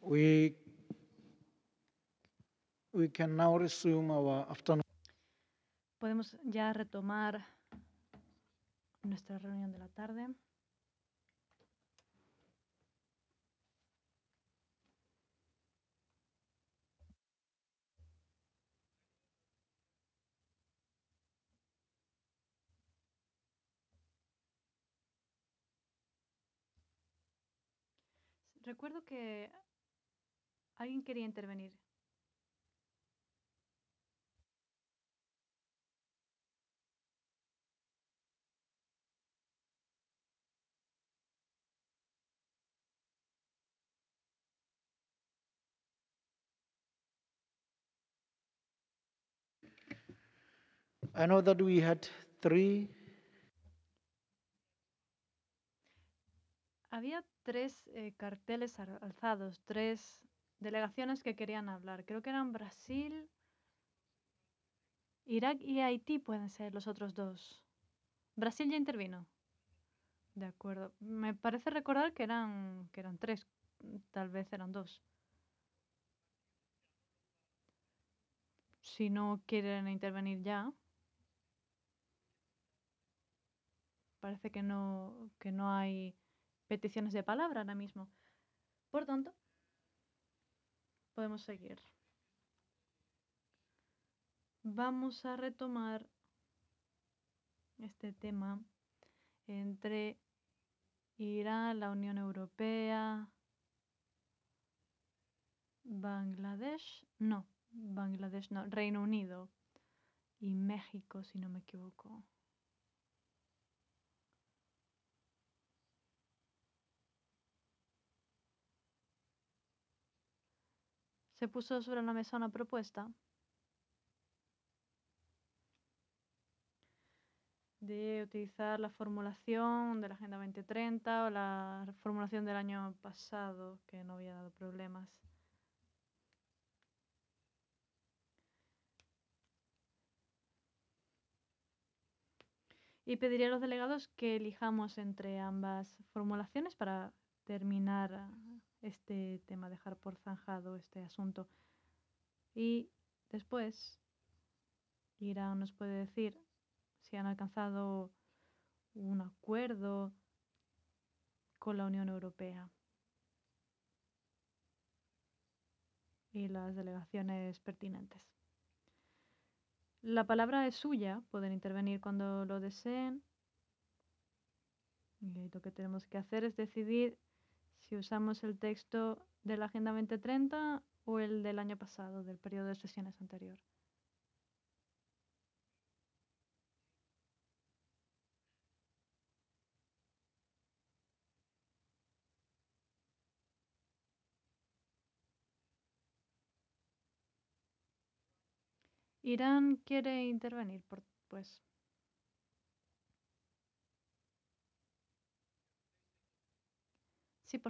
We we can now resume our afternoon. Podemos ya retomar nuestra reunión de la tarde. Recuerdo que alguien quería intervenir. I know that we had three. Había tres carteles alzados, tres delegaciones que querían hablar. Creo que eran Brasil, Irak y Haití pueden ser los otros dos. Brasil ya intervino. De acuerdo. Me parece recordar que eran tres. Tal vez eran dos. Si no quieren intervenir ya, parece que no hay peticiones de palabra ahora mismo. Por tanto, podemos seguir. Vamos a retomar este tema entre Irán, la Unión Europea, Bangladesh no, Reino Unido y México, si no me equivoco. Se puso sobre la mesa una propuesta de utilizar la formulación de la Agenda 2030 o la formulación del año pasado, que no había dado problemas. Y pediría a los delegados que elijamos entre ambas formulaciones para terminar este tema, dejar por zanjado este asunto. Y después, Irán nos puede decir si han alcanzado un acuerdo con la Unión Europea y las delegaciones pertinentes. La palabra es suya, pueden intervenir cuando lo deseen. Y lo que tenemos que hacer es decidir si usamos el texto de la Agenda 2030 o el del año pasado, del periodo de sesiones anterior. Irán quiere intervenir, pues.